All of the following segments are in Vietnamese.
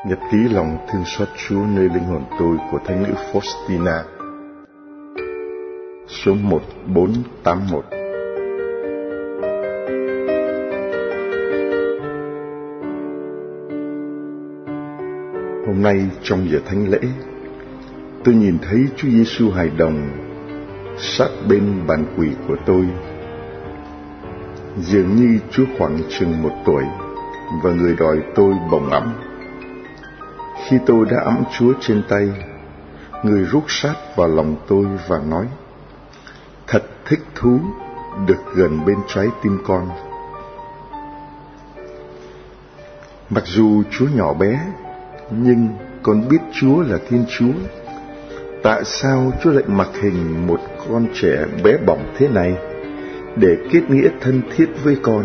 Nhật ký lòng thương xót Chúa nơi linh hồn tôi của thánh nữ Faustina, số 1481. Hôm nay trong giờ thánh lễ, tôi nhìn thấy Chúa Giêsu hài đồng sát bên bàn quỳ của tôi. Dường như Chúa khoảng chừng 1 tuổi và người đòi tôi bồng ẵm. Khi tôi đã ẵm Chúa trên tay, người rút sát vào lòng tôi và nói: "Thật thích thú được gần bên trái tim con." Mặc dù Chúa nhỏ bé, nhưng con biết Chúa là Thiên Chúa. Tại sao Chúa lại mặc hình một con trẻ bé bỏng thế này để kết nghĩa thân thiết với con?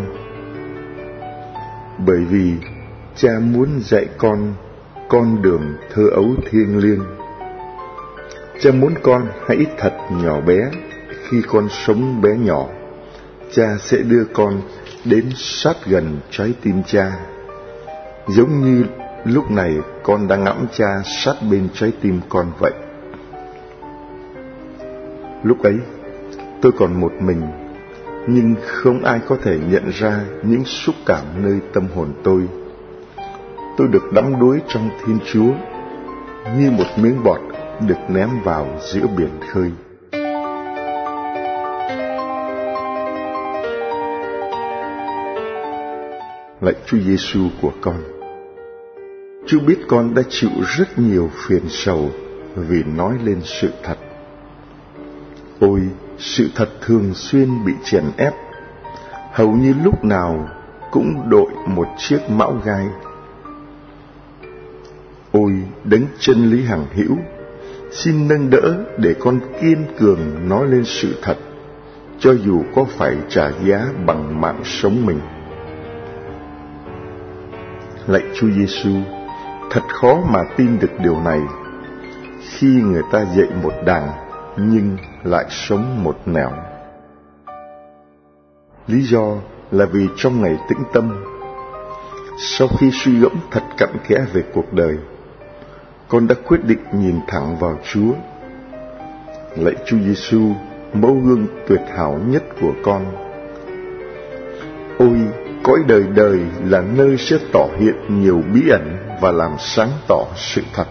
Bởi vì Cha muốn dạy con đường thơ ấu thiêng liêng. Cha muốn con hãy thật nhỏ bé. Khi con sống bé nhỏ, Cha sẽ đưa con đến sát gần trái tim Cha, giống như lúc này con đang ngẫm Cha sát bên trái tim con vậy. Lúc ấy, tôi còn một mình, nhưng không ai có thể nhận ra những xúc cảm nơi tâm hồn tôi. Tôi được đắm đuối trong Thiên Chúa, như một miếng bọt được ném vào giữa biển khơi. Lạy Chúa Giêsu của con, Chúa biết con đã chịu rất nhiều phiền sầu vì nói lên sự thật. Ôi, sự thật thường xuyên bị chèn ép, hầu như lúc nào cũng đội một chiếc mão gai. Ôi, đấng chân lý hằng hữu, xin nâng đỡ để con kiên cường nói lên sự thật, cho dù có phải trả giá bằng mạng sống mình. Lạy Chúa Giêsu, thật khó mà tin được điều này, khi người ta dạy một đằng nhưng lại sống một nẻo. Lý do là vì trong ngày tĩnh tâm, sau khi suy gẫm thật cặn kẽ về cuộc đời, con đã quyết định nhìn thẳng vào Chúa. Lạy Chúa Giêsu, mẫu gương tuyệt hảo nhất của con. Ôi, cõi đời đời là nơi sẽ tỏ hiện nhiều bí ẩn và làm sáng tỏ sự thật.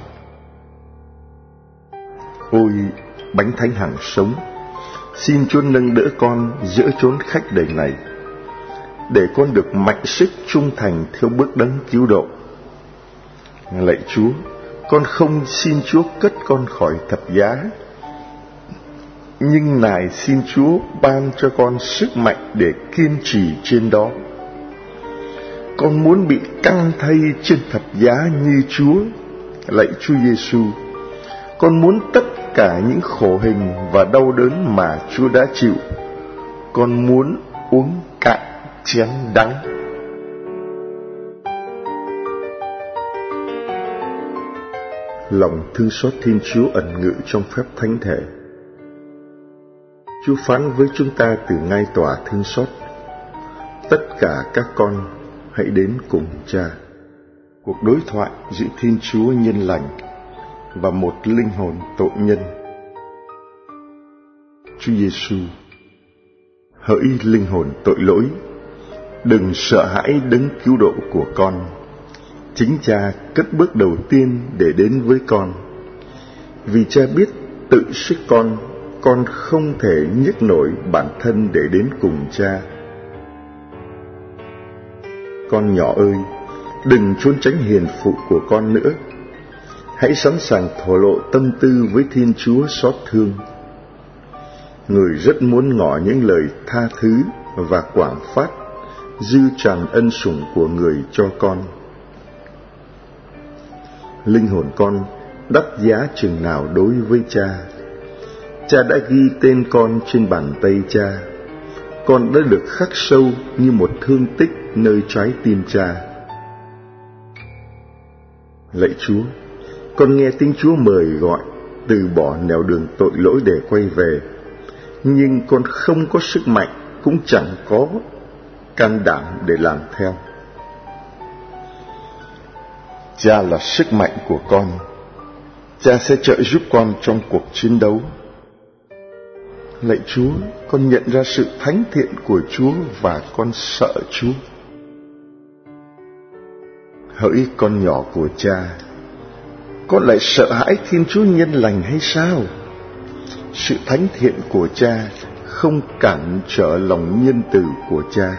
Ôi, Bánh Thánh hằng sống, xin Chúa nâng đỡ con giữa chốn khách đời này, để con được mạnh sức trung thành theo bước đấng cứu độ. Lạy Chúa, con không xin Chúa cất con khỏi thập giá, nhưng nài xin Chúa ban cho con sức mạnh để kiên trì trên đó. Con muốn bị căng thây trên thập giá như Chúa. Lạy Chúa Giêsu, con muốn tất cả những khổ hình và đau đớn mà Chúa đã chịu. Con muốn uống cạn chén đắng. Lòng thương xót Thiên Chúa ẩn ngự trong phép thánh thể. Chúa phán với chúng ta từ ngai tòa thương xót: tất cả các con hãy đến cùng Cha. Cuộc đối thoại giữa Thiên Chúa nhân lành và một linh hồn tội nhân. Chúa Giêsu: hỡi linh hồn tội lỗi, đừng sợ hãi đấng cứu độ của con. Chính Cha cất bước đầu tiên để đến với con. Vì Cha biết tự sức con không thể nhấc nổi bản thân để đến cùng Cha. Con nhỏ ơi, đừng trốn tránh hiền phụ của con nữa. Hãy sẵn sàng thổ lộ tâm tư với Thiên Chúa xót thương. Người rất muốn ngỏ những lời tha thứ và quảng phát dư tràn ân sủng của người cho con. Linh hồn con đắt giá chừng nào đối với Cha. Cha đã ghi tên con trên bàn tay Cha. Con đã được khắc sâu như một thương tích nơi trái tim Cha. Lạy Chúa, con nghe tiếng Chúa mời gọi từ bỏ nẻo đường tội lỗi để quay về, nhưng con không có sức mạnh, cũng chẳng có can đảm để làm theo. Cha là sức mạnh của con. Cha sẽ trợ giúp con trong cuộc chiến đấu. Lạy Chúa, con nhận ra sự thánh thiện của Chúa và con sợ Chúa. Hỡi con nhỏ của cha, con lại sợ hãi Thiên Chúa nhân lành hay sao? Sự thánh thiện của cha không cản trở lòng nhân từ của cha.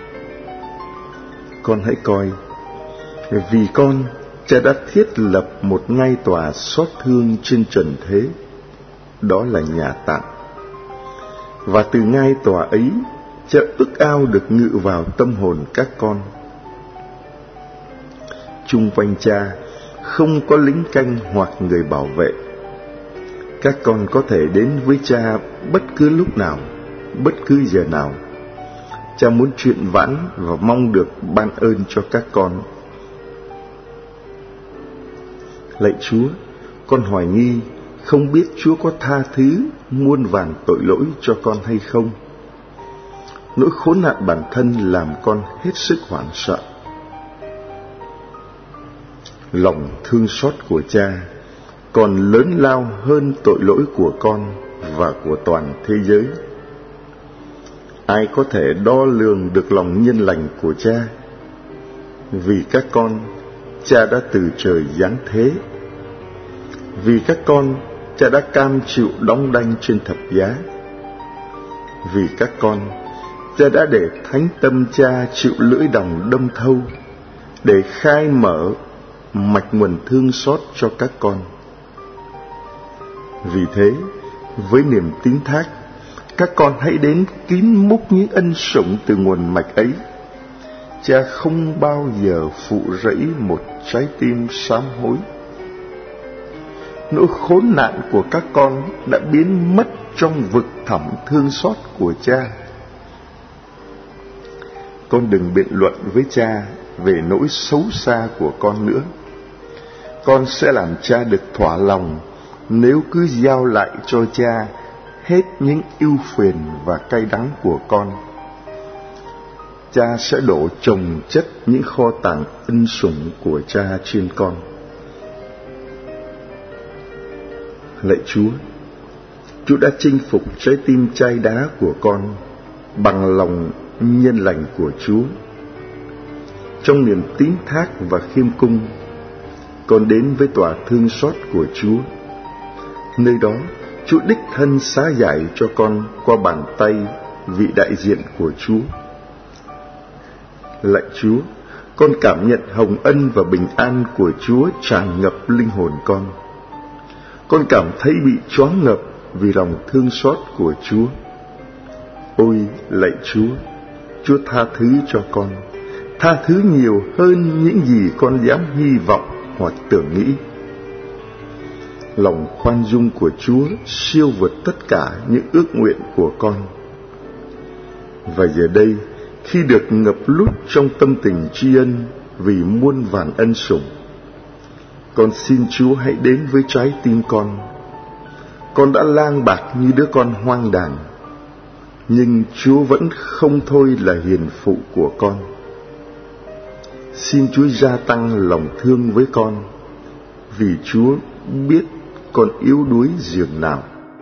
Con hãy coi, vì con, cha đã thiết lập một ngai tòa xót thương trên trần thế, đó là nhà tạm. Và từ ngai tòa ấy, cha ước ao được ngự vào tâm hồn các con. Chung quanh cha không có lính canh hoặc người bảo vệ. Các con có thể đến với cha bất cứ lúc nào, bất cứ giờ nào. Cha muốn chuyện vãn và mong được ban ơn cho các con. Lạy Chúa, con hoài nghi không biết Chúa có tha thứ muôn vàn tội lỗi cho con hay không. Nỗi khốn nạn bản thân làm con hết sức hoảng sợ. Lòng thương xót của cha còn lớn lao hơn tội lỗi của con và của toàn thế giới. Ai có thể đo lường được lòng nhân lành của cha? Vì các con, cha đã từ trời giáng thế. Vì các con, cha đã cam chịu đóng đanh trên thập giá. Vì các con, cha đã để thánh tâm cha chịu lưỡi đòng đâm thâu, để khai mở mạch nguồn thương xót cho các con. Vì thế, với niềm tín thác, các con hãy đến kín múc những ân sủng từ nguồn mạch ấy. Cha không bao giờ phụ rẫy một trái tim sám hối. Nỗi khốn nạn của các con đã biến mất trong vực thẳm thương xót của cha. Con đừng biện luận với cha về nỗi xấu xa của con nữa. Con sẽ làm cha được thỏa lòng nếu cứ giao lại cho cha hết những ưu phiền và cay đắng của con. Cha sẽ đổ chồng chất những kho tàng ân sủng của cha trên con. Lạy Chúa, Chúa đã chinh phục trái tim chai đá của con bằng lòng nhân lành của Chúa. Trong niềm tín thác và khiêm cung, con đến với tòa thương xót của Chúa. Nơi đó, Chúa đích thân xá giải cho con qua bàn tay vị đại diện của Chúa. Lạy Chúa, con cảm nhận hồng ân và bình an của Chúa tràn ngập linh hồn con. Con cảm thấy bị choáng ngợp vì lòng thương xót của Chúa. Ôi lạy Chúa, Chúa tha thứ cho con, tha thứ nhiều hơn những gì con dám hy vọng hoặc tưởng nghĩ. Lòng khoan dung của Chúa siêu vượt tất cả những ước nguyện của con. Và giờ đây, khi được ngập lút trong tâm tình tri ân vì muôn vàn ân sủng, con xin Chúa hãy đến với trái tim con. Con đã lang bạc như đứa con hoang đàn, nhưng Chúa vẫn không thôi là hiền phụ của con. Xin Chúa gia tăng lòng thương với con, vì Chúa biết con yếu đuối dường nào.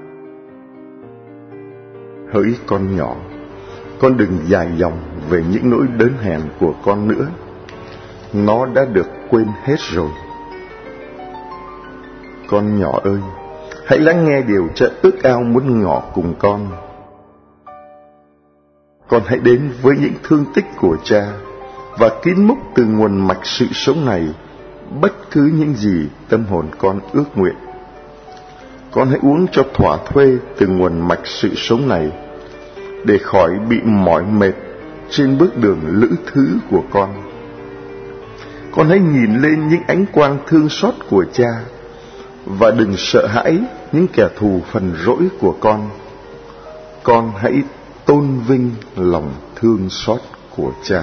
Hỡi con nhỏ, con đừng dài dòng về những nỗi đớn hèn của con nữa. Nó đã được quên hết rồi. Con nhỏ ơi, hãy lắng nghe điều cha ước ao muốn ngỏ cùng con. Con hãy đến với những thương tích của cha và kín múc từ nguồn mạch sự sống này bất cứ những gì tâm hồn con ước nguyện. Con hãy uống cho thỏa thuê từ nguồn mạch sự sống này, để khỏi bị mỏi mệt trên bước đường lữ thứ của con. Con hãy nhìn lên những ánh quang thương xót của cha, và đừng sợ hãi những kẻ thù phần rỗi của con. Con hãy tôn vinh lòng thương xót của cha.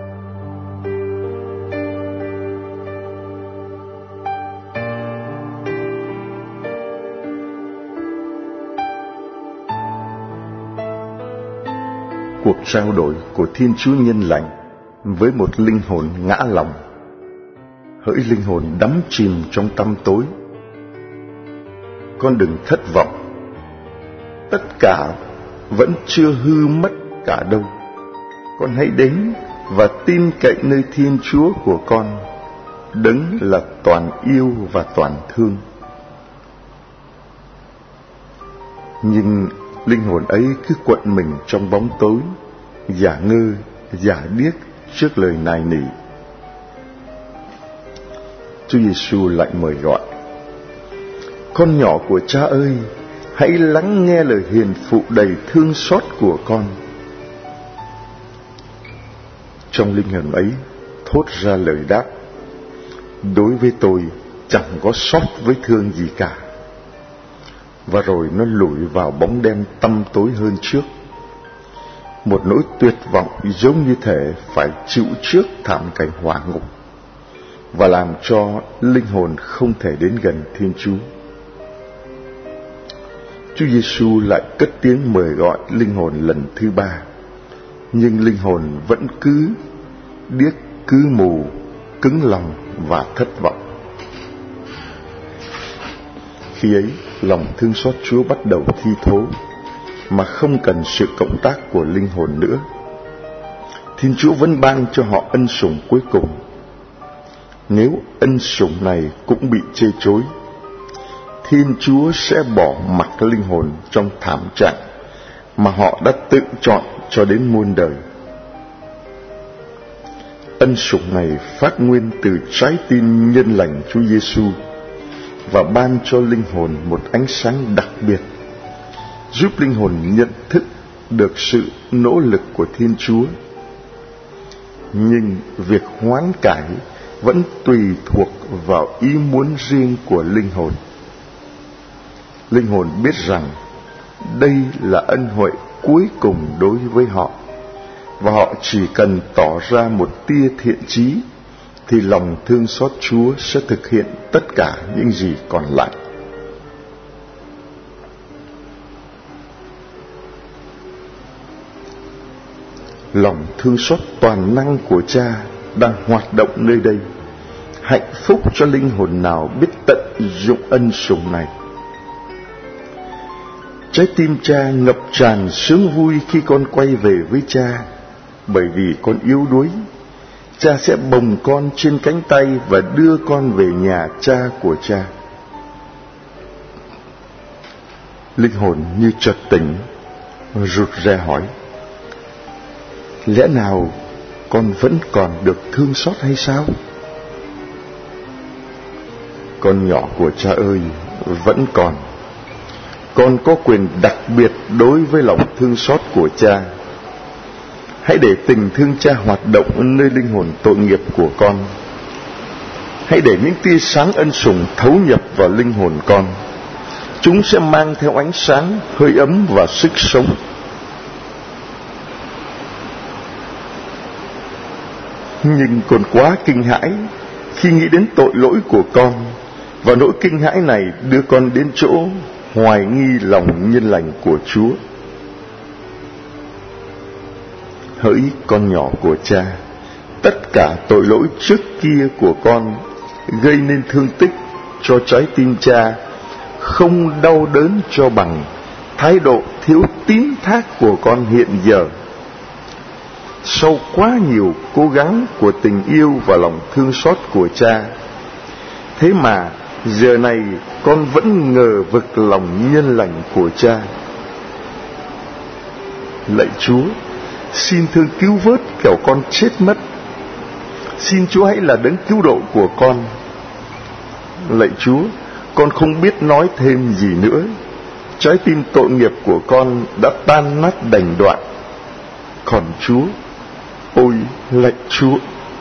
Cuộc trao đổi của Thiên Chúa nhân lành với một linh hồn ngã lòng. Hỡi linh hồn đắm chìm trong tăm tối, con đừng thất vọng. Tất cả vẫn chưa hư mất cả đâu. Con hãy đến và tin cậy nơi Thiên Chúa của con, đấng là toàn yêu và toàn thương. Nhưng linh hồn ấy cứ quận mình trong bóng tối, giả ngơ, giả điếc trước lời nài nỉ. Chúa Giêsu lại mời gọi: con nhỏ của Cha ơi, hãy lắng nghe lời hiền phụ đầy thương xót của con. Trong linh hồn ấy thốt ra lời đáp: đối với tôi chẳng có xót với thương gì cả. Và rồi nó lủi vào bóng đen tăm tối hơn trước. Một nỗi tuyệt vọng giống như thể phải chịu trước thảm cảnh hỏa ngục, và làm cho linh hồn không thể đến gần Thiên Chúa. Chúa Giêsu lại cất tiếng mời gọi linh hồn lần thứ ba, nhưng linh hồn vẫn cứ điếc, cứ mù, cứng lòng và thất vọng. Khi ấy, lòng thương xót Chúa bắt đầu thi thố, mà không cần sự cộng tác của linh hồn nữa. Thiên Chúa vẫn ban cho họ ân sủng cuối cùng. Nếu ân sủng này cũng bị chê chối, Thiên Chúa sẽ bỏ mặc linh hồn trong thảm trạng mà họ đã tự chọn cho đến muôn đời. Ân sủng này phát nguyên từ trái tim nhân lành Chúa Giêsu và ban cho linh hồn một ánh sáng đặc biệt, giúp linh hồn nhận thức được sự nỗ lực của Thiên Chúa. Nhưng việc hoán cải vẫn tùy thuộc vào ý muốn riêng của linh hồn. Linh hồn biết rằng đây là ân huệ cuối cùng đối với họ, và họ chỉ cần tỏ ra một tia thiện chí thì lòng thương xót Chúa sẽ thực hiện tất cả những gì còn lại. Lòng thương xót toàn năng của Cha đang hoạt động nơi đây. Hạnh phúc cho linh hồn nào biết tận dụng ân sủng này. Trái tim Cha ngập tràn sướng vui khi con quay về với Cha, bởi vì con yếu đuối. Cha sẽ bồng con trên cánh tay và đưa con về nhà Cha của Cha. Linh hồn như chợt tỉnh, rụt rè hỏi: lẽ nào con vẫn còn được thương xót hay sao? Con nhỏ của Cha ơi, vẫn còn. Con có quyền đặc biệt đối với lòng thương xót của Cha. Hãy để tình thương Cha hoạt động nơi linh hồn tội nghiệp của con. Hãy để những tia sáng ân sủng thấu nhập vào linh hồn con. Chúng sẽ mang theo ánh sáng, hơi ấm và sức sống. Nhưng con quá kinh hãi khi nghĩ đến tội lỗi của con, và nỗi kinh hãi này đưa con đến chỗ hoài nghi lòng nhân lành của Chúa. Hỡi con nhỏ của Cha, tất cả tội lỗi trước kia của con gây nên thương tích cho trái tim Cha không đau đớn cho bằng thái độ thiếu tín thác của con hiện giờ. Sau quá nhiều cố gắng của tình yêu và lòng thương xót của Cha, thế mà giờ này con vẫn ngờ vực lòng nhân lành của Cha. Lạy Chúa, xin thương cứu vớt kẻo con chết mất. Xin Chúa hãy là đấng cứu độ của con. Lạy Chúa, con không biết nói thêm gì nữa. Trái tim tội nghiệp của con đã tan nát đành đoạn. Còn Chúa, ôi lạy Chúa.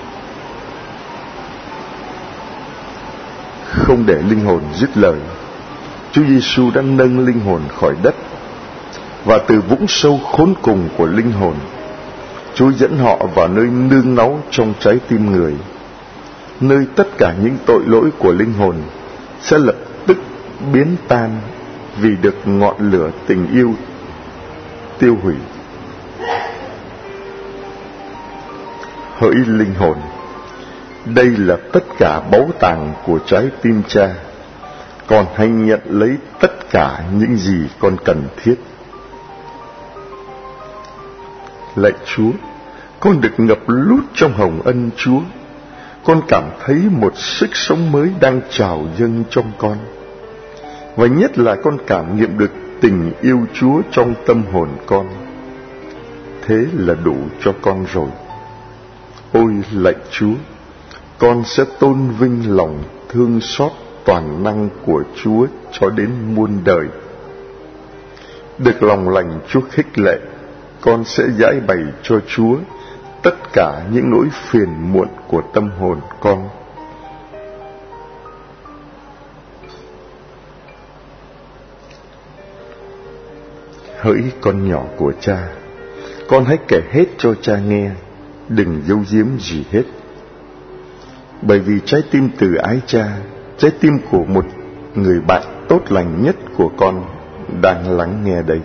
Không để linh hồn dứt lời, Chúa Giêsu đã nâng linh hồn khỏi đất, và từ vũng sâu khốn cùng của linh hồn, Chúa dẫn họ vào nơi nương náu trong trái tim người, nơi tất cả những tội lỗi của linh hồn sẽ lập tức biến tan vì được ngọn lửa tình yêu tiêu hủy. Hỡi linh hồn, Đây là tất cả báu tàng của trái tim cha. Con hãy nhận lấy tất cả những gì con cần thiết. Lạy Chúa, con được ngập lút trong hồng ân Chúa. Con cảm thấy một sức sống mới đang trào dâng trong con. Và nhất là con cảm nghiệm được tình yêu Chúa trong tâm hồn con. Thế là đủ cho con rồi. Ôi lạy Chúa, con sẽ tôn vinh lòng thương xót toàn năng của Chúa cho đến muôn đời. Được lòng lành Chúa khích lệ, con sẽ giải bày cho Chúa tất cả những nỗi phiền muộn của tâm hồn con. Hỡi con nhỏ của cha, con hãy kể hết cho cha nghe, đừng giấu giếm gì hết. Bởi vì trái tim từ ái cha, trái tim của một người bạn tốt lành nhất của con đang lắng nghe đây.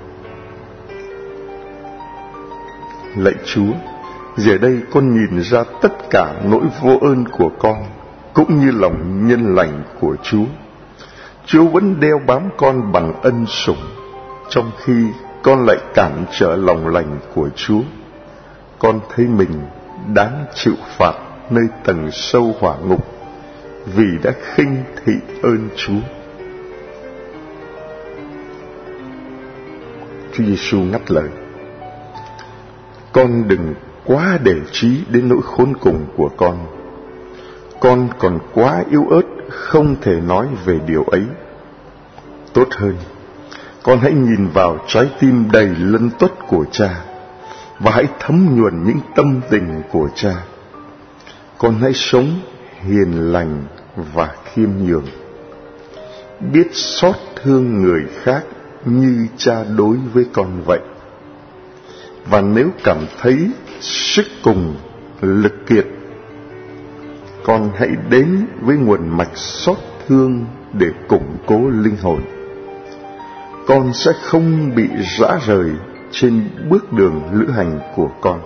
Lạy Chúa, giờ đây con nhìn ra tất cả nỗi vô ơn của con, cũng như lòng nhân lành của Chúa. Chúa vẫn đeo bám con bằng ân sủng, trong khi con lại cản trở lòng lành của Chúa. Con thấy mình đáng chịu phạt nơi tầng sâu hỏa ngục vì đã khinh thị ơn Chúa. Chúa Giêsu ngắt lời: con đừng quá để trí đến nỗi khốn cùng của con. Con còn quá yếu ớt không thể nói về điều ấy. Tốt hơn, con hãy nhìn vào trái tim đầy lân tuất của cha và hãy thấm nhuần những tâm tình của cha. Con hãy sống hiền lành và khiêm nhường, biết xót thương người khác như cha đối với con vậy. Và nếu cảm thấy sức cùng lực kiệt, con hãy đến với nguồn mạch xót thương để củng cố linh hồn. Con sẽ không bị rã rời trên bước đường lữ hành của con.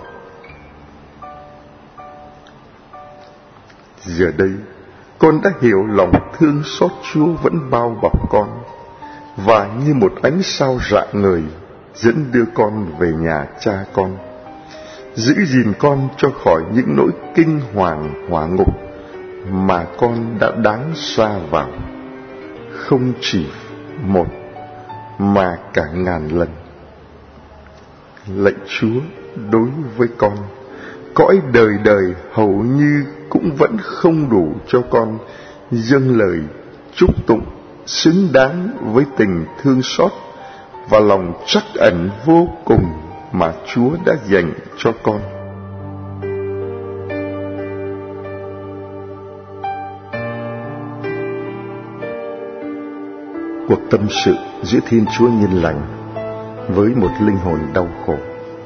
Giờ đây, con đã hiểu lòng thương xót Chúa vẫn bao bọc con, và như một ánh sao rạng ngời dẫn đưa con về nhà cha con, giữ gìn con cho khỏi những nỗi kinh hoàng hỏa ngục mà con đã đáng sa vào, không chỉ một mà cả ngàn lần. Lạy Chúa, đối với con, cõi đời đời hầu như cũng vẫn không đủ cho con dâng lời chúc tụng xứng đáng với tình thương xót và lòng trắc ẩn vô cùng mà Chúa đã dành cho con. Cuộc tâm sự giữa Thiên Chúa nhân lành với một linh hồn đau khổ.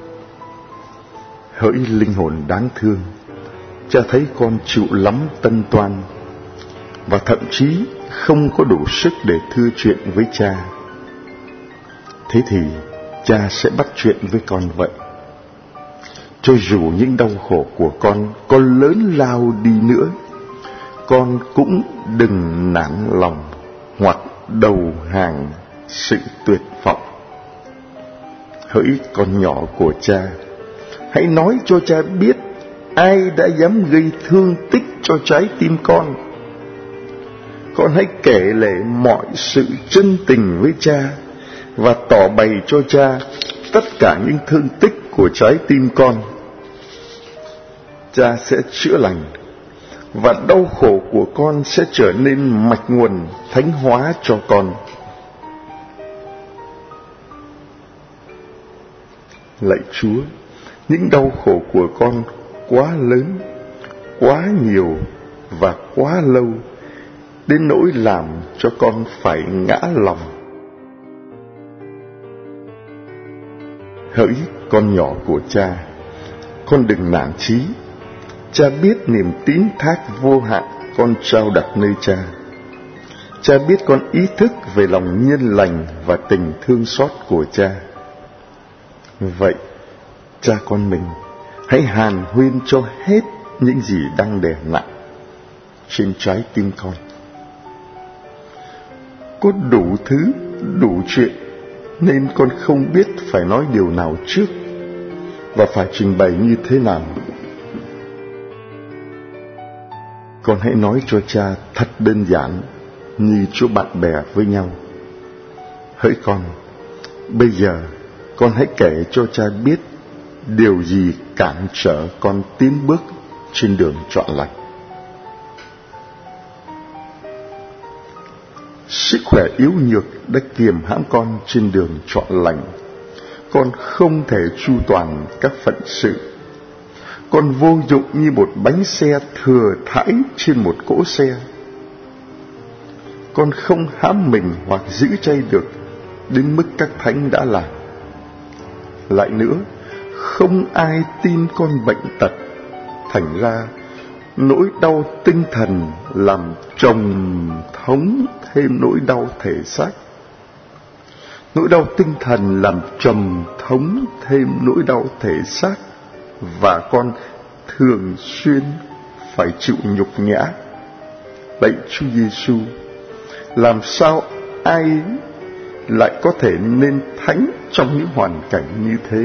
Hỡi linh hồn đáng thương, cha thấy con chịu lắm tân toan và thậm chí không có đủ sức để thưa chuyện với cha. Thế thì cha sẽ bắt chuyện với con vậy. Cho dù những đau khổ của con lớn lao đi nữa, con cũng đừng nản lòng hoặc đầu hàng sự tuyệt vọng. Hỡi con nhỏ của cha, hãy nói cho cha biết ai đã dám gây thương tích cho trái tim con. Con hãy kể lể mọi sự chân tình với cha và tỏ bày cho cha tất cả những thương tích của trái tim con. Cha sẽ chữa lành và đau khổ của con sẽ trở nên mạch nguồn thánh hóa cho con. Lạy Chúa, những đau khổ của con quá lớn, quá nhiều và quá lâu, đến nỗi làm cho con phải ngã lòng. Hỡi con nhỏ của cha, con đừng nản chí. Cha biết niềm tín thác vô hạn con trao đặt nơi cha. Cha biết con ý thức về lòng nhân lành và tình thương xót của cha. Vậy, cha con mình, hãy hàn huyên cho hết những gì đang đè nặng trên trái tim con. Có đủ thứ, đủ chuyện, nên con không biết phải nói điều nào trước và phải trình bày như thế nào. Con hãy nói cho cha thật đơn giản, như chỗ bạn bè với nhau. Hỡi con, bây giờ con hãy kể cho cha biết điều gì cản trở con tiến bước trên đường trọn lành. Sức khỏe yếu nhược đã kiềm hãm con trên đường trọn lành. Con không thể chu toàn các phận sự. Con vô dụng như một bánh xe thừa thãi trên một cỗ xe. Con không hãm mình hoặc giữ chay được đến mức các thánh đã làm. Lại nữa, không ai tin con bệnh tật. Thành ra, nỗi đau tinh thần làm chồng thống thêm nỗi đau thể xác. Nỗi đau tinh thần làm chồng thống thêm nỗi đau thể xác, và con thường xuyên phải chịu nhục nhã. Lạy Chúa Giêsu, làm sao ai lại có thể nên thánh trong những hoàn cảnh như thế?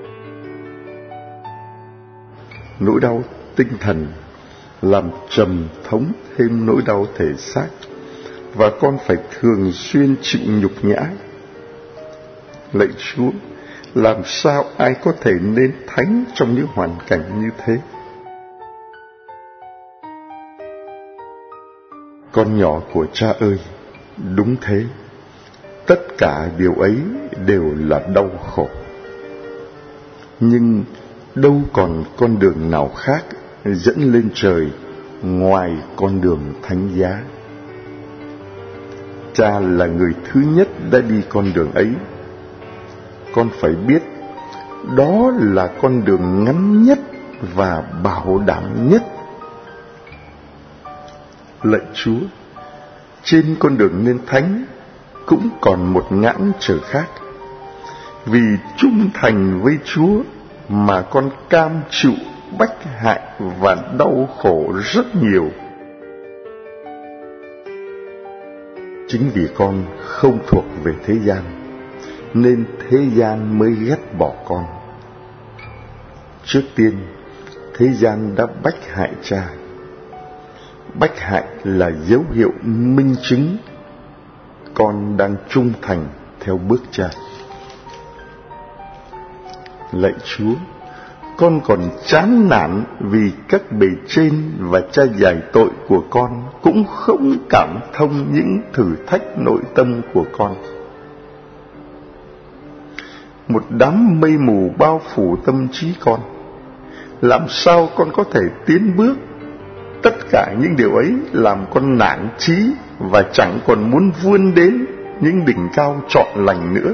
Nỗi đau tinh thần làm trầm thống thêm nỗi đau thể xác, và con phải thường xuyên chịu nhục nhã. Lạy Chúa, làm sao ai có thể nên thánh trong những hoàn cảnh như thế? Con nhỏ của cha ơi, đúng thế, tất cả điều ấy đều là đau khổ. Nhưng đâu còn con đường nào khác dẫn lên trời ngoài con đường thánh giá. Cha là người thứ nhất đã đi con đường ấy. Con phải biết đó là con đường ngắn nhất và bảo đảm nhất. Lạy Chúa, trên con đường nên thánh cũng còn một ngãn trở khác. Vì trung thành với Chúa mà con cam chịu bách hại và đau khổ rất nhiều. Chính vì con không thuộc về thế gian, nên thế gian mới ghét bỏ con. Trước tiên, thế gian đã bách hại cha. Bách hại là dấu hiệu minh chứng con đang trung thành theo bước cha. Lạy Chúa, con còn chán nản vì các bề trên và cha giải tội của con cũng không cảm thông những thử thách nội tâm của con. Một đám mây mù bao phủ tâm trí con. Làm sao con có thể tiến bước? Tất cả những điều ấy làm con nản chí và chẳng còn muốn vươn đến những đỉnh cao trọn lành nữa.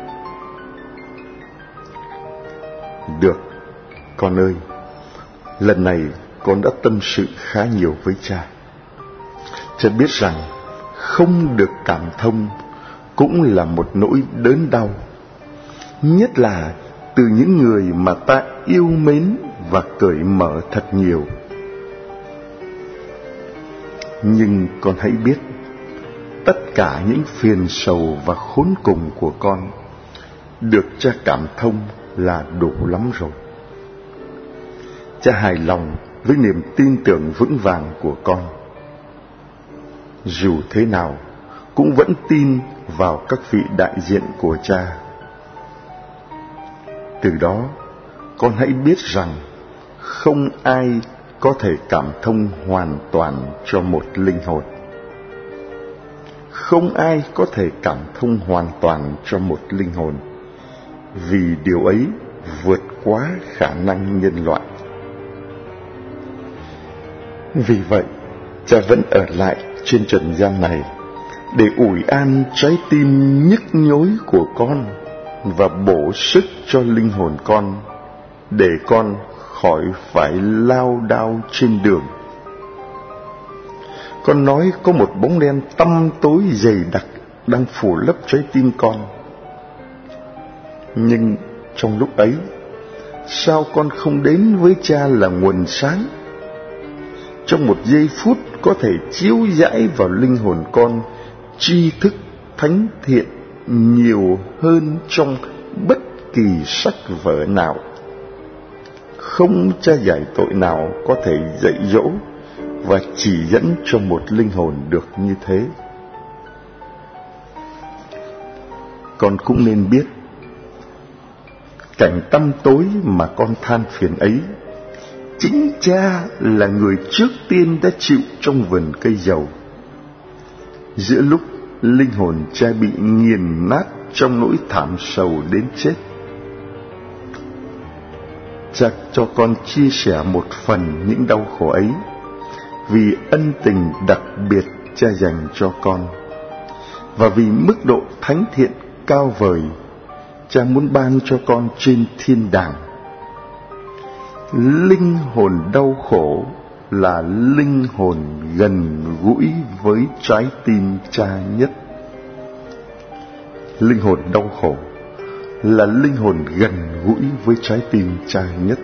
Được, con ơi, lần này con đã tâm sự khá nhiều với cha. Cha biết rằng không được cảm thông cũng là một nỗi đớn đau, nhất là từ những người mà ta yêu mến và cởi mở thật nhiều. Nhưng con hãy biết, tất cả những phiền sầu và khốn cùng của con được cha cảm thông là đủ lắm rồi. Cha hài lòng với niềm tin tưởng vững vàng của con. Dù thế nào, cũng vẫn tin vào các vị đại diện của cha. Từ đó, con hãy biết rằng không ai có thể cảm thông hoàn toàn cho một linh hồn. Không ai có thể cảm thông hoàn toàn cho một linh hồn, vì điều ấy vượt quá khả năng nhân loại. Vì vậy, cha vẫn ở lại trên trần gian này để ủi an trái tim nhức nhối của con và bổ sức cho linh hồn con, để con khỏi phải lao đao trên đường. Con nói có một bóng đen tăm tối dày đặc đang phủ lấp trái tim con. Nhưng trong lúc ấy, sao con không đến với cha là nguồn sáng trong một giây phút có thể chiếu rãi vào linh hồn con tri thức thánh thiện nhiều hơn trong bất kỳ sách vở nào. Không cha giải tội nào có thể dạy dỗ và chỉ dẫn cho một linh hồn được như thế. Con cũng nên biết, cảnh tăm tối mà con than phiền ấy, chính cha là người trước tiên đã chịu trong vườn cây dầu. Giữa lúc linh hồn cha bị nghiền nát trong nỗi thảm sầu đến chết, cha cho con chia sẻ một phần những đau khổ ấy, vì ân tình đặc biệt cha dành cho con, và vì mức độ thánh thiện cao vời cha muốn ban cho con trên thiên đàng. Linh hồn đau khổ là linh hồn gần gũi với trái tim cha nhất. Linh hồn đau khổ là linh hồn gần gũi với trái tim cha nhất.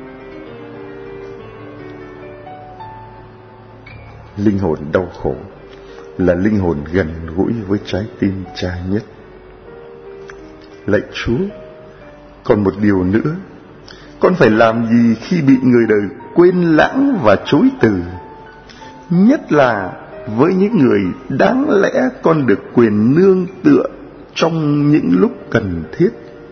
Linh hồn đau khổ là linh hồn gần gũi với trái tim cha nhất. Lạy Chúa, còn một điều nữa, con phải làm gì khi bị người đời quên lãng và chối từ? Nhất là với những người đáng lẽ con được quyền nương tựa trong những lúc cần thiết.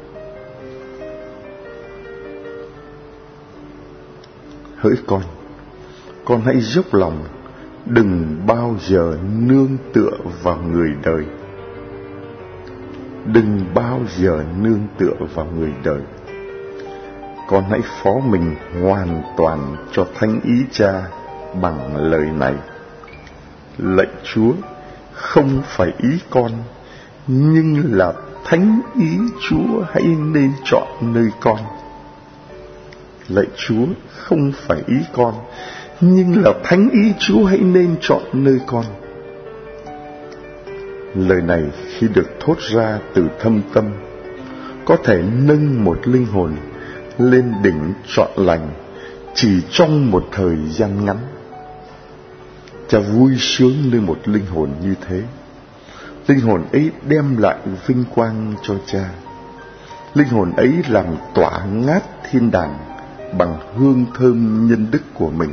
Hỡi con hãy dốc lòng, đừng bao giờ nương tựa vào người đời. Đừng bao giờ nương tựa vào người đời. Con hãy phó mình hoàn toàn cho thánh ý cha bằng lời này: lạy Chúa, không phải ý con, nhưng là thánh ý Chúa hãy nên chọn nơi con. Lạy Chúa, không phải ý con, nhưng là thánh ý Chúa hãy nên chọn nơi con. Lời này khi được thốt ra từ thâm tâm, có thể nâng một linh hồn lên đỉnh trọn lành chỉ trong một thời gian ngắn. Cha vui sướng nơi một linh hồn như thế. Linh hồn ấy đem lại vinh quang cho cha. Linh hồn ấy làm tỏa ngát thiên đàng bằng hương thơm nhân đức của mình.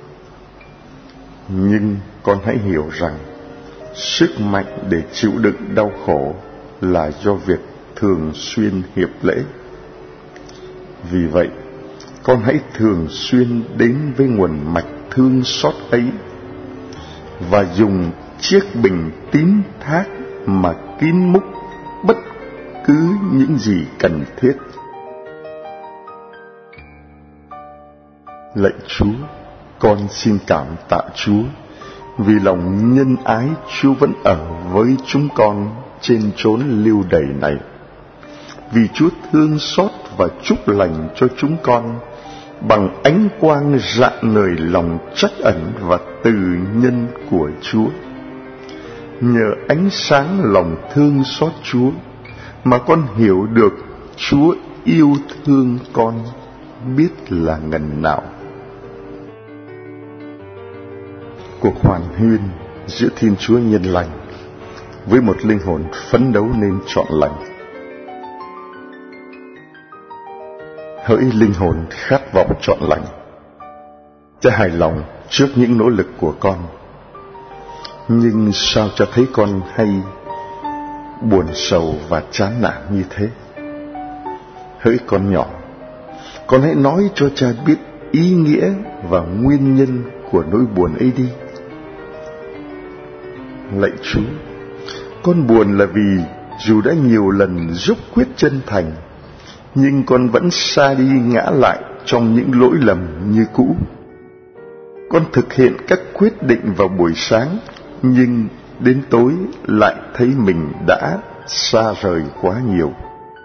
Nhưng con hãy hiểu rằng sức mạnh để chịu đựng đau khổ là do việc thường xuyên hiệp lễ. Vì vậy, con hãy thường xuyên đến với nguồn mạch thương xót ấy và dùng chiếc bình tín thác mà kín múc bất cứ những gì cần thiết. Lạy Chúa, con xin cảm tạ Chúa vì lòng nhân ái Chúa vẫn ở với chúng con trên chốn lưu đày này. Vì Chúa thương xót và chúc lành cho chúng con bằng ánh quang rạng ngời lòng trắc ẩn và từ nhân của Chúa. Nhờ ánh sáng lòng thương xót Chúa mà con hiểu được Chúa yêu thương con biết là ngần nào. Cuộc hoàn huyên giữa Thiên Chúa nhân lành với một linh hồn phấn đấu nên trọn lành. Hỡi linh hồn khát vọng trọn lành, cha hài lòng trước những nỗ lực của con. Nhưng sao cha thấy con hay buồn sầu và chán nản như thế? Hỡi con nhỏ, con hãy nói cho cha biết ý nghĩa và nguyên nhân của nỗi buồn ấy đi. Lạy Chúa, con buồn là vì dù đã nhiều lần dốc quyết chân thành, nhưng con vẫn sa đi ngã lại trong những lỗi lầm như cũ. Con thực hiện các quyết định vào buổi sáng, nhưng đến tối lại thấy mình đã xa rời quá nhiều.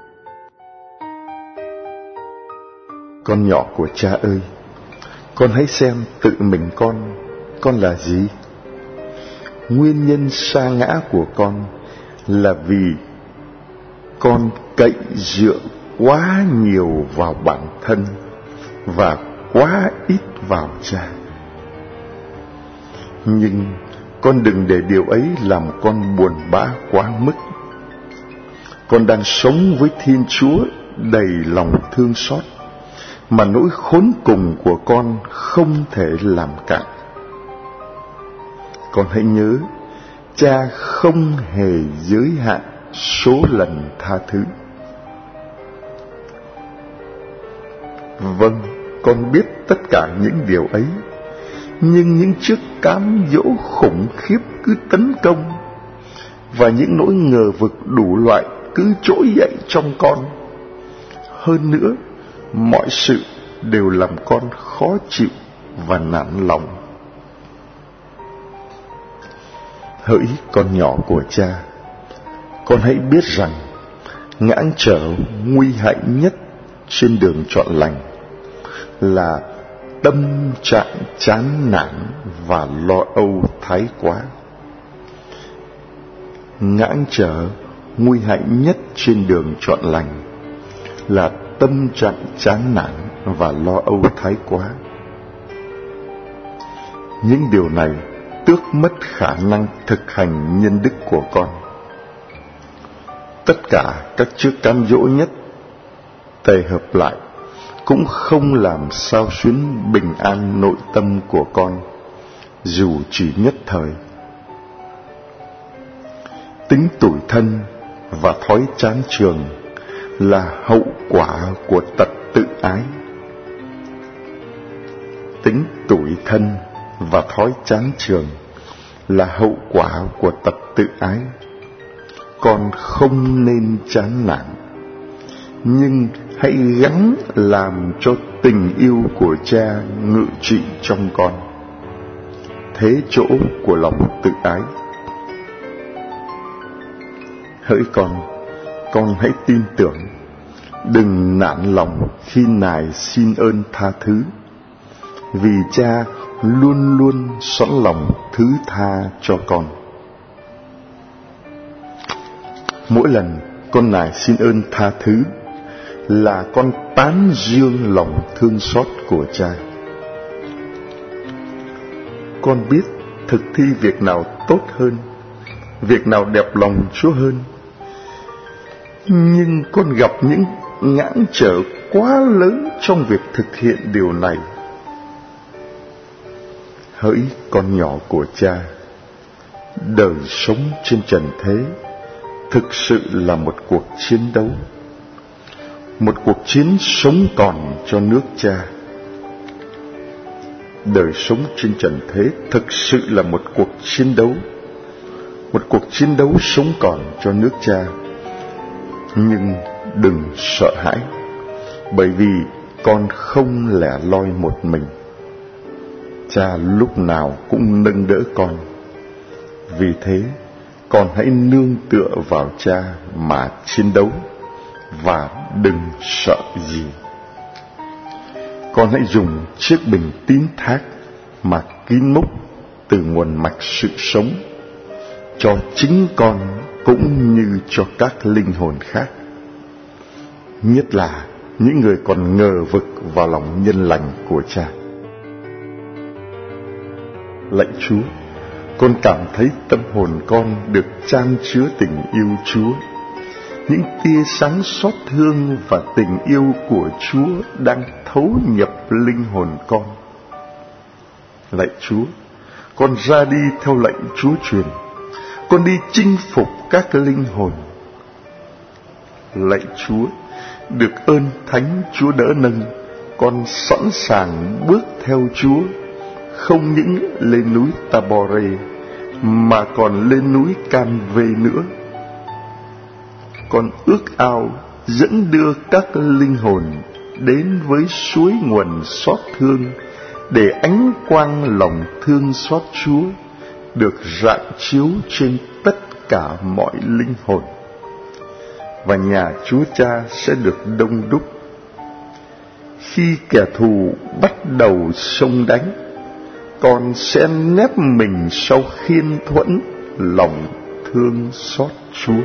Con nhỏ của cha ơi, con hãy xem tự mình con là gì? Nguyên nhân sa ngã của con là vì con cậy dựa quá nhiều vào bản thân và quá ít vào cha. Nhưng con đừng để điều ấy làm con buồn bã quá mức. Con đang sống với Thiên Chúa đầy lòng thương xót, mà nỗi khốn cùng của con không thể làm cạn. Con hãy nhớ, Cha không hề giới hạn số lần tha thứ. Vâng, con biết tất cả những điều ấy, nhưng những chiếc cám dỗ khủng khiếp cứ tấn công, và những nỗi ngờ vực đủ loại cứ trỗi dậy trong con. Hơn nữa, mọi sự đều làm con khó chịu và nản lòng. Hỡi con nhỏ của Cha, con hãy biết rằng ngãng trở nguy hại nhất trên đường chọn lành là tâm trạng chán nản và lo âu thái quá. Ngãng trở nguy hại nhất trên đường chọn lành là tâm trạng chán nản và lo âu thái quá. Những điều này tước mất khả năng thực hành nhân đức của con. Tất cả các chiếc cám dỗ nhất tề hợp lại cũng không làm xao xuyến bình an nội tâm của con, dù chỉ nhất thời. Tính tủi thân và thói chán trường là hậu quả của tật tự ái. Tính tủi thân và thói chán trường là hậu quả của tật tự ái. Con không nên chán nản, nhưng hãy gắng làm cho tình yêu của Cha ngự trị trong con, thế chỗ của lòng tự ái. Hỡi con hãy tin tưởng, đừng nản lòng khi nài xin ơn tha thứ, vì Cha luôn luôn sẵn lòng thứ tha cho con. Mỗi lần con nài xin ơn tha thứ là con tán dương lòng thương xót của Cha. Con biết thực thi việc nào tốt hơn, việc nào đẹp lòng Chúa hơn, nhưng con gặp những ngãn trở quá lớn trong việc thực hiện điều này. Hỡi con nhỏ của Cha, đời sống trên trần thế thực sự là một cuộc chiến đấu, một cuộc chiến sống còn cho nước Cha. Đời sống trên trần thế thực sự là một cuộc chiến đấu, một cuộc chiến đấu sống còn cho nước Cha. Nhưng đừng sợ hãi, bởi vì con không lẻ loi một mình. Cha lúc nào cũng nâng đỡ con. Vì thế, con hãy nương tựa vào Cha mà chiến đấu, và đừng sợ gì. Con hãy dùng chiếc bình tín thác mà kín múc từ nguồn mạch sự sống, cho chính con cũng như cho các linh hồn khác, nhất là những người còn ngờ vực vào lòng nhân lành của Cha. Lạy Chúa, con cảm thấy tâm hồn con được chan chứa tình yêu Chúa. Những tia sáng xót thương và tình yêu của Chúa đang thấu nhập linh hồn con. Lạy Chúa, con ra đi theo lệnh Chúa truyền, con đi chinh phục các linh hồn. Lạy Chúa, được ơn Thánh Chúa đỡ nâng, con sẵn sàng bước theo Chúa, không những lên núi Tabore mà còn lên núi Can-vê nữa. Con ước ao dẫn đưa các linh hồn đến với suối nguồn xót thương, để ánh quang lòng thương xót Chúa được rạng chiếu trên tất cả mọi linh hồn, và nhà Chúa Cha sẽ được đông đúc. Khi kẻ thù bắt đầu xông đánh, con sẽ nép mình sau khiên thuẫn lòng thương xót Chúa.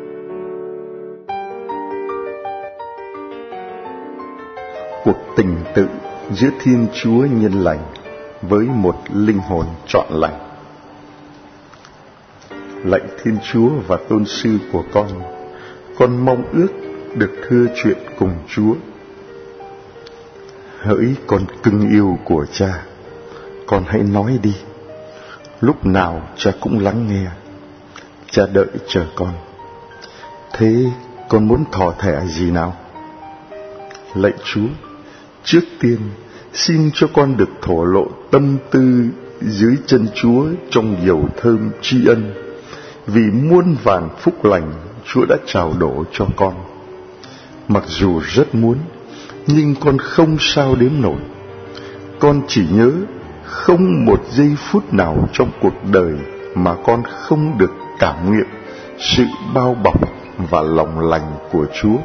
Cuộc tình tự giữa Thiên Chúa nhân lành với một linh hồn trọn lành Lạy Thiên Chúa và Tôn sư của con mong ước được thưa chuyện cùng Chúa. Hỡi con cưng yêu của Cha, con hãy nói đi, lúc nào Cha cũng lắng nghe. Cha đợi chờ con. Thế con muốn thỏ thẻ gì nào? Lạy Chúa, trước tiên xin cho con được thổ lộ tâm tư dưới chân Chúa trong dầu thơm tri ân, vì muôn vàn phúc lành Chúa đã trao đổ cho con. Mặc dù rất muốn, nhưng con không sao đếm nổi. Con chỉ nhớ không một giây phút nào trong cuộc đời mà con không được cảm nghiệm sự bao bọc và lòng lành của Chúa.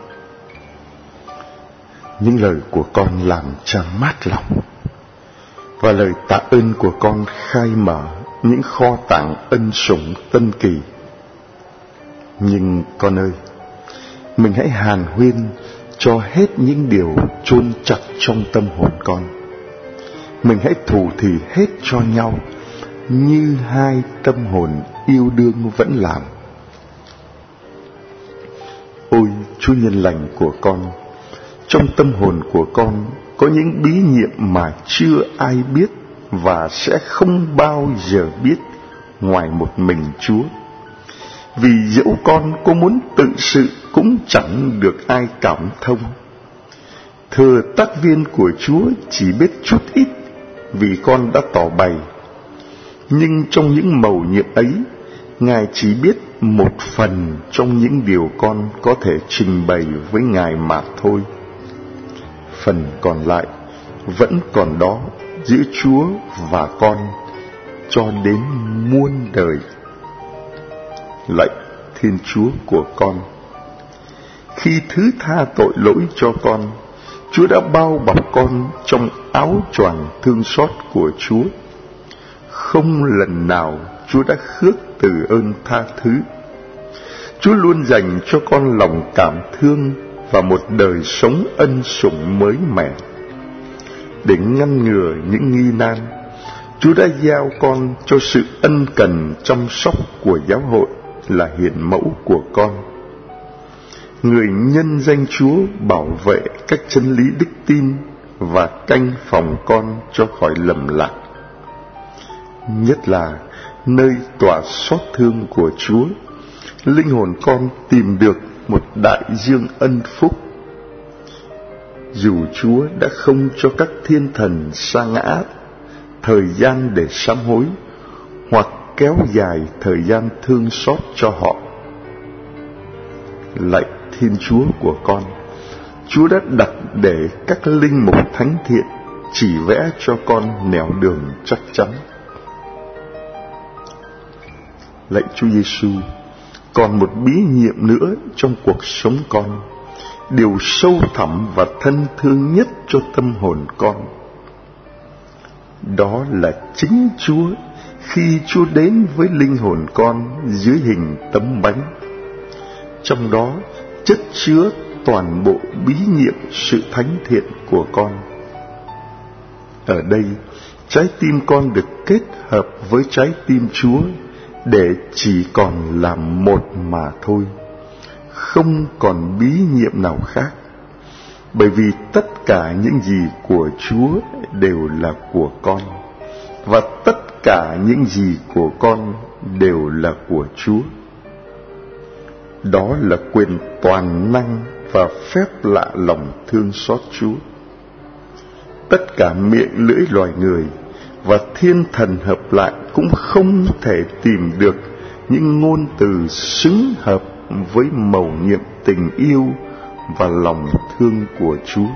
Những lời của con làm Cha mát lòng, và lời tạ ơn của con khai mở những kho tàng ân sủng tân kỳ. Nhưng con ơi, mình hãy hàn huyên cho hết những điều chôn chặt trong tâm hồn con. Mình hãy thủ thỉ hết cho nhau như hai tâm hồn yêu đương vẫn làm. Ôi Chúa nhân lành của con, trong tâm hồn của con có những bí nhiệm mà chưa ai biết và sẽ không bao giờ biết ngoài một mình Chúa. Vì dẫu con có muốn tự sự cũng chẳng được ai cảm thông. Thưa tác viên của Chúa chỉ biết chút ít vì con đã tỏ bày. Nhưng trong những mầu nhiệm ấy, Ngài chỉ biết một phần trong những điều con có thể trình bày với Ngài mà thôi. Phần còn lại vẫn còn đó giữa Chúa và con cho đến muôn đời. Lạy Thiên Chúa của con, khi thứ tha tội lỗi cho con, Chúa đã bao bọc con trong áo choàng thương xót của Chúa. Không lần nào Chúa đã khước từ ơn tha thứ. Chúa luôn dành cho con lòng cảm thương và một đời sống ân sủng mới mẻ. Để ngăn ngừa những nghi nan, Chúa đã giao con cho sự ân cần chăm sóc của giáo hội là hiền mẫu của con. Người nhân danh Chúa bảo vệ các chân lý đức tin và canh phòng con cho khỏi lầm lạc. Nhất là nơi tỏa xót thương của Chúa, linh hồn con tìm được một đại dương ân phúc. Dù Chúa đã không cho các thiên thần sa ngã thời gian để sám hối, hoặc kéo dài thời gian thương xót cho họ. Lạy Thiên Chúa của con, Chúa đã đặt để các linh mục thánh thiện chỉ vẽ cho con nẻo đường chắc chắn. Lạy Chúa Giêsu, còn một bí nhiệm nữa trong cuộc sống con, điều sâu thẳm và thân thương nhất cho tâm hồn con. Đó là chính Chúa khi Chúa đến với linh hồn con dưới hình tấm bánh. Trong đó chất chứa toàn bộ bí nhiệm sự thánh thiện của con. Ở đây, trái tim con được kết hợp với trái tim Chúa để chỉ còn là một mà thôi, không còn bí nhiệm nào khác. Bởi vì tất cả những gì của Chúa đều là của con, và tất cả những gì của con đều là của Chúa. Đó là quyền toàn năng và phép lạ lòng thương xót Chúa. Tất cả miệng lưỡi loài người và thiên thần hợp lại cũng không thể tìm được những ngôn từ xứng hợp với mầu nhiệm tình yêu và lòng thương của Chúa.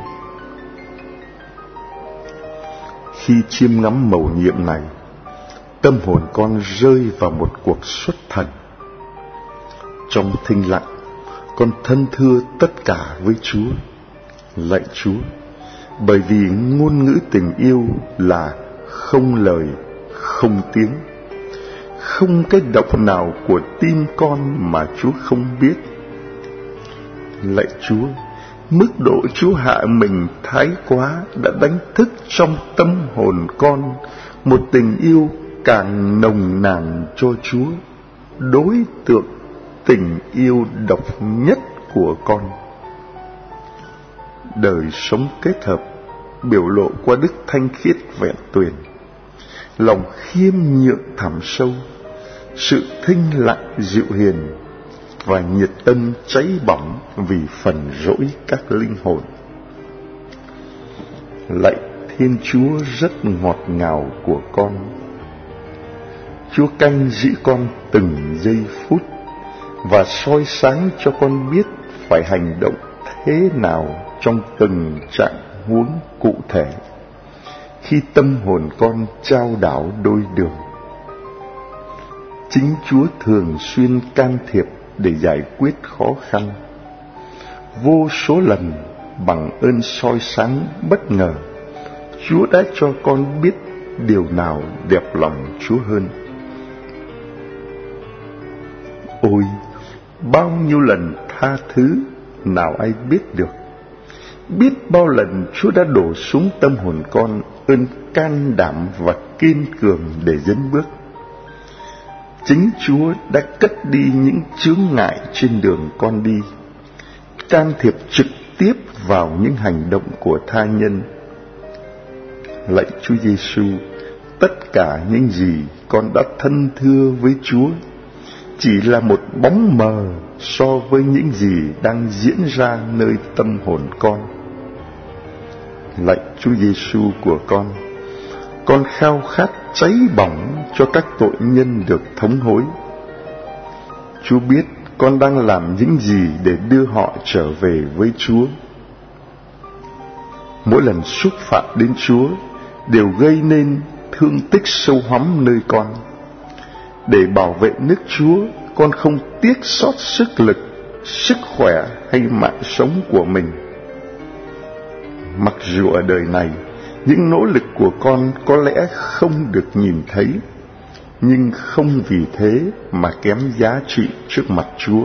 Khi chiêm ngắm mầu nhiệm này, tâm hồn con rơi vào một cuộc xuất thần. Trong thinh lặng, con thân thưa tất cả với Chúa. Lạy Chúa, bởi vì ngôn ngữ tình yêu là không lời, không tiếng, không cái động nào của tim con mà Chúa không biết. Lạy Chúa, mức độ Chúa hạ mình thái quá đã đánh thức trong tâm hồn con một tình yêu càng nồng nàn cho Chúa. đối tượng tình yêu độc nhất của con. Đời sống kết hợp biểu lộ qua đức thanh khiết vẹn tuyền, lòng khiêm nhượng thẳm sâu, sự thinh lặng dịu hiền và nhiệt tâm cháy bỏng vì phần rỗi các linh hồn. Lạy Thiên Chúa rất ngọt ngào của con, Chúa canh giữ con từng giây phút và soi sáng cho con biết phải hành động thế nào trong từng trạng huống cụ thể khi tâm hồn con chao đảo đôi đường. Chính Chúa thường xuyên can thiệp để giải quyết khó khăn. Vô số lần bằng ơn soi sáng bất ngờ, Chúa đã cho con biết điều nào đẹp lòng Chúa hơn. Ôi, bao nhiêu lần tha thứ nào ai biết được. Biết bao lần Chúa đã đổ xuống tâm hồn con ơn can đảm và kiên cường để dẫn bước. Chính Chúa đã cất đi những chướng ngại trên đường con đi, can thiệp trực tiếp vào những hành động của tha nhân. Lạy Chúa Giêsu, tất cả những gì con đã thân thưa với Chúa chỉ là một bóng mờ so với những gì đang diễn ra nơi tâm hồn con. Lạy Chúa Giêsu của con khao khát cháy bỏng cho các tội nhân được thống hối. Chúa biết con đang làm những gì để đưa họ trở về với Chúa. Mỗi lần xúc phạm đến Chúa đều gây nên thương tích sâu hắm nơi con. Để bảo vệ nước Chúa, con không tiếc xót sức lực, sức khỏe hay mạng sống của mình. Mặc dù ở đời này, những nỗ lực của con có lẽ không được nhìn thấy, nhưng không vì thế mà kém giá trị trước mặt Chúa.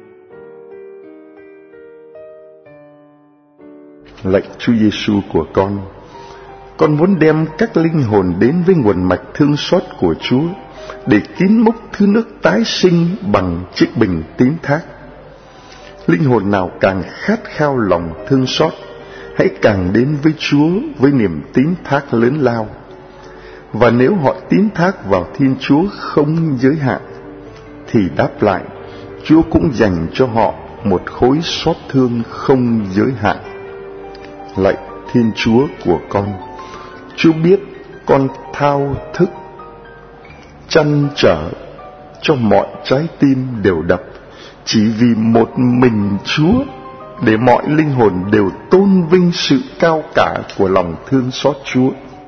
Lạy Chúa Giêsu của con muốn đem các linh hồn đến với nguồn mạch thương xót của Chúa để kín múc thứ nước tái sinh bằng chiếc bình tín thác. Linh hồn nào càng khát khao lòng thương xót, hãy càng đến với Chúa với niềm tín thác lớn lao. Và nếu họ tín thác vào Thiên Chúa không giới hạn, thì đáp lại, Chúa cũng dành cho họ một khối xót thương không giới hạn. Lạy Thiên Chúa của Chúa biết con thao thức, trăn trở cho mọi trái tim đều đập chỉ vì một mình Chúa, để mọi linh hồn đều tôn vinh sự cao cả của lòng thương xót Chúa.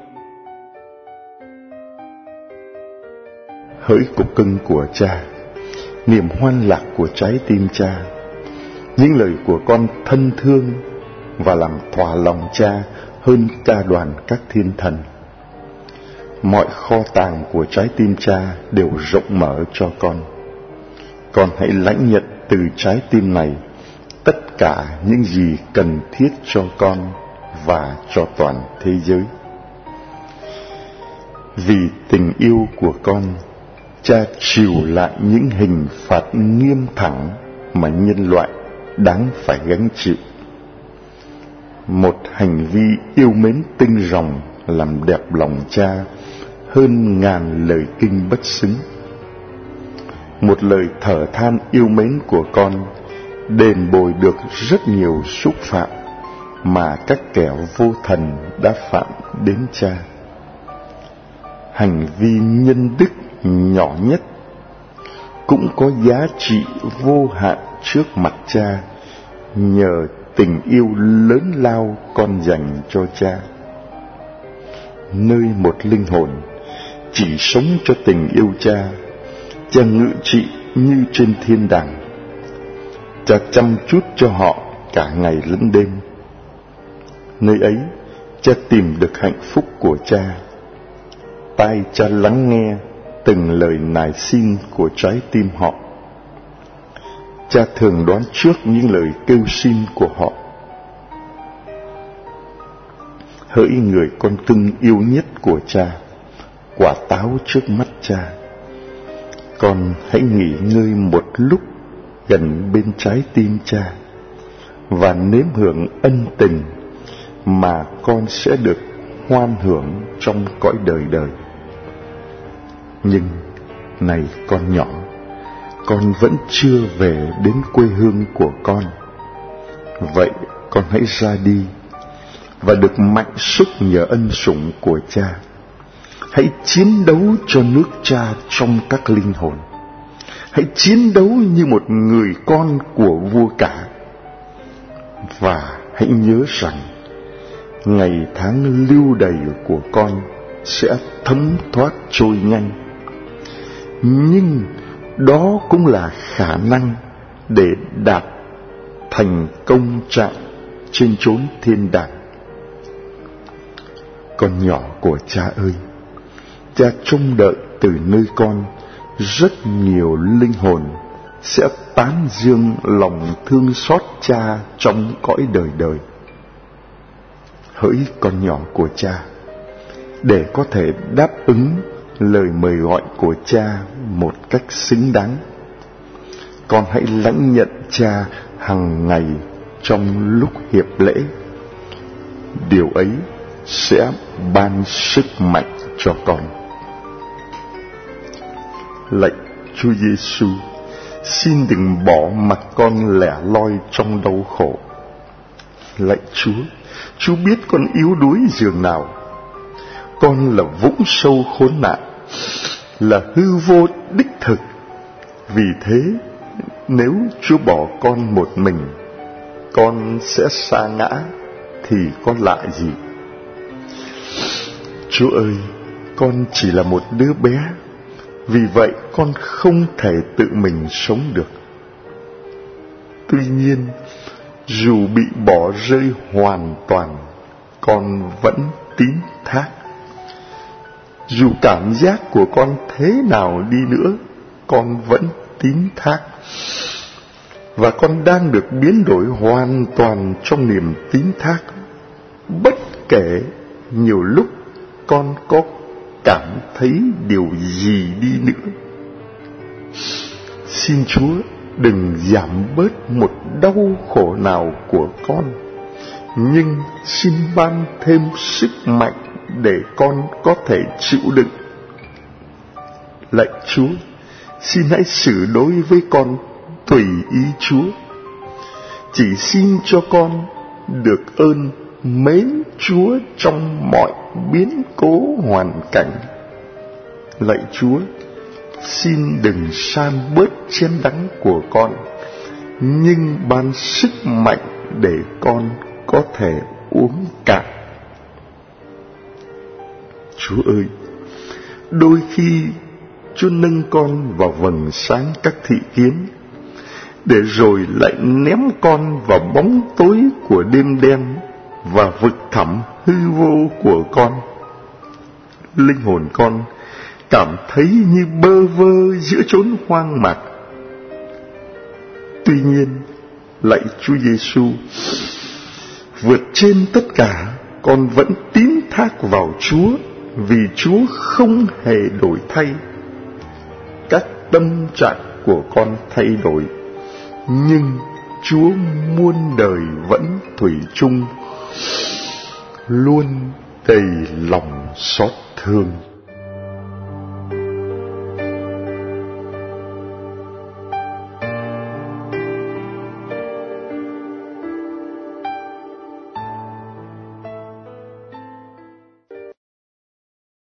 Hỡi cục cưng của Cha, niềm hoan lạc của trái tim Cha, những lời của con thân thương và làm thỏa lòng Cha hơn ca đoàn các thiên thần. Mọi kho tàng của trái tim Cha đều rộng mở cho con hãy lãnh nhận từ trái tim này tất cả những gì cần thiết cho con và cho toàn thế giới. Vì tình yêu của con, Cha chịu lại những hình phạt nghiêm thẳng mà nhân loại đáng phải gánh chịu. Một hành vi yêu mến tinh ròng làm đẹp lòng Cha hơn ngàn lời kinh bất xứng. Một lời thở than yêu mến của con đền bồi được rất nhiều xúc phạm mà các kẻ vô thần đã phạm đến Cha. Hành vi nhân đức nhỏ nhất cũng có giá trị vô hạn trước mặt Cha nhờ tình yêu lớn lao con dành cho Cha. Nơi một linh hồn chỉ sống cho tình yêu Cha, Cha ngự trị như trên thiên đàng. Cha chăm chút cho họ cả ngày lẫn đêm. Nơi ấy, Cha tìm được hạnh phúc của Cha. Tai Cha lắng nghe từng lời nài xin của trái tim họ. Cha thường đoán trước những lời kêu xin của họ. Hỡi người con cưng yêu nhất của Cha, quả táo trước mắt Cha, con hãy nghỉ ngơi một lúc gần bên trái tim cha và nếm hưởng ân tình mà con sẽ được hoan hưởng trong cõi đời đời. Nhưng này con nhỏ, con vẫn chưa về đến quê hương của con. Vậy con hãy ra đi và được mạnh sức nhờ ân sủng của cha. Hãy chiến đấu cho nước cha trong các linh hồn. Hãy chiến đấu như một người con của vua cả. Và hãy nhớ rằng ngày tháng lưu đầy của con sẽ thấm thoát trôi nhanh. Nhưng đó cũng là khả năng để đạt thành công trạng trên chốn thiên đàng. Con nhỏ của cha ơi, cha trông đợi từ nơi con rất nhiều linh hồn sẽ tán dương lòng thương xót cha trong cõi đời đời. Hỡi con nhỏ của cha, để có thể đáp ứng lời mời gọi của cha một cách xứng đáng, con hãy lãnh nhận cha hàng ngày trong lúc hiệp lễ. Điều ấy sẽ ban sức mạnh cho con. Lạy Chúa Giêsu, xin đừng bỏ mặc con lẻ loi trong đau khổ. Lạy Chúa biết con yếu đuối dường nào. Con là vũng sâu khốn nạn, là hư vô đích thực. Vì thế, nếu Chúa bỏ con một mình, con sẽ sa ngã thì có lạ gì. Chúa ơi, con chỉ là một đứa bé, vì vậy con không thể tự mình sống được. Tuy nhiên, dù bị bỏ rơi hoàn toàn, con vẫn tín thác. Dù cảm giác của con thế nào đi nữa, con vẫn tín thác. Và con đang được biến đổi hoàn toàn trong niềm tín thác. Bất kể nhiều lúc con có cảm thấy điều gì đi nữa. Xin Chúa đừng giảm bớt một đau khổ nào của con, nhưng xin ban thêm sức mạnh để con có thể chịu đựng. Lạy Chúa, xin hãy xử đối với con tùy ý Chúa. Chỉ xin cho con được ơn mến Chúa trong mọi biến cố hoàn cảnh. Lạy Chúa, xin đừng san bớt chén đắng của con, nhưng ban sức mạnh để con có thể uống cạn. Chúa ơi, đôi khi Chúa nâng con vào vầng sáng các thị kiến, để rồi lại ném con vào bóng tối của đêm đen và vực thẳm hư vô của con. Linh hồn con cảm thấy như bơ vơ giữa chốn hoang mạc. Tuy nhiên, lạy Chúa Giêsu, vượt trên tất cả, con vẫn tín thác vào Chúa, vì Chúa không hề đổi thay. Các tâm trạng của con thay đổi, nhưng Chúa muôn đời vẫn thủy chung, luôn đầy lòng xót thương.